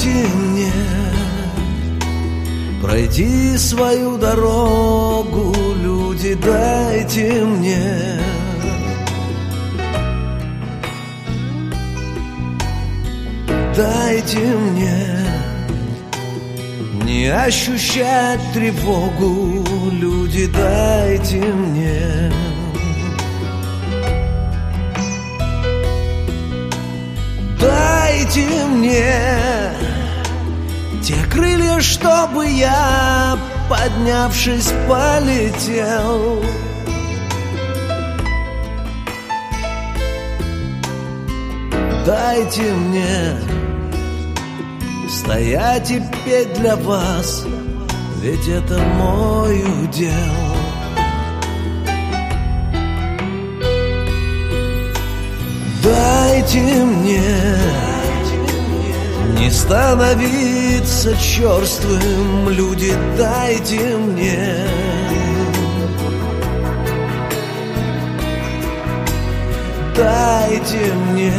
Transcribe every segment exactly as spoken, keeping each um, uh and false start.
мне пройти свою дорогу, люди, дайте мне. Дайте мне не ощущать тревогу, люди, дайте мне. Дайте мне те крылья, чтобы я, поднявшись, полетел. Дайте мне стоять и петь для вас, ведь это мой удел. Дайте мне не становиться черствым, люди, дайте мне. Дайте мне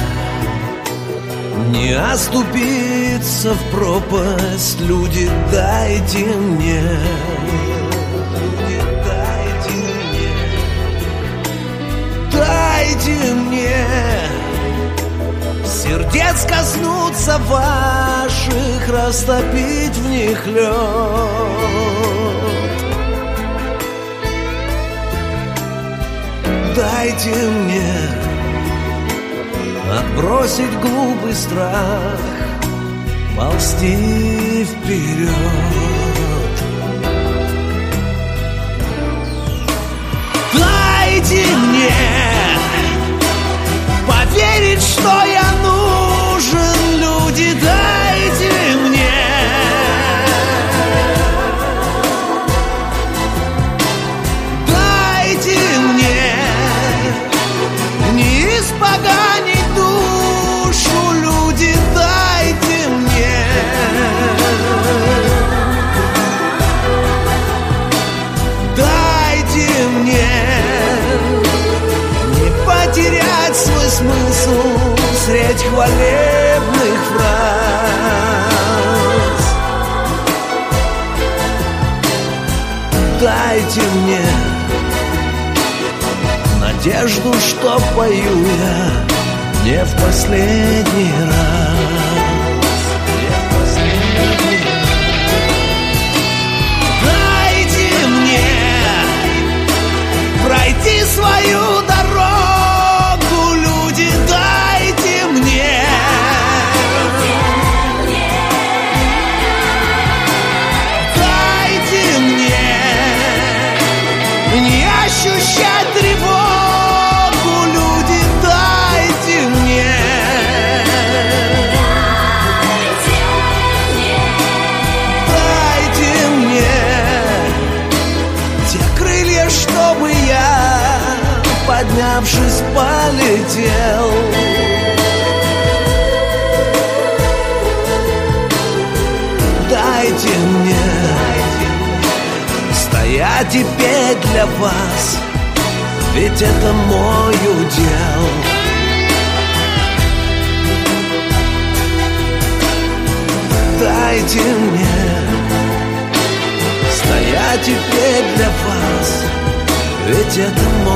не оступиться в пропасть, люди, дайте мне. Дайте мне сердец коснуться ваших, растопить в них лед. Дайте мне отбросить глупый страх, ползти вперед. Дайте мне поверить, что я нужен, люди, дайте мне. Дайте мне не испоганить душу, люди, дайте мне. Дайте мне не потерять свой смысл средь хвалебных фраз. Дайте мне надежду, что пою я не в последний раз. Не в последний раз. Дайте мне пройти свою дорогу, люди, дайте мне. Дайте мне не ощущать тревогу, люди, дайте мне. Дайте мне те крылья, чтобы я, поднявшись, полетел. Дайте мне стоять и петь для вас, ведь это мой удел. Дайте мне стоять и петь для вас, ведь это мой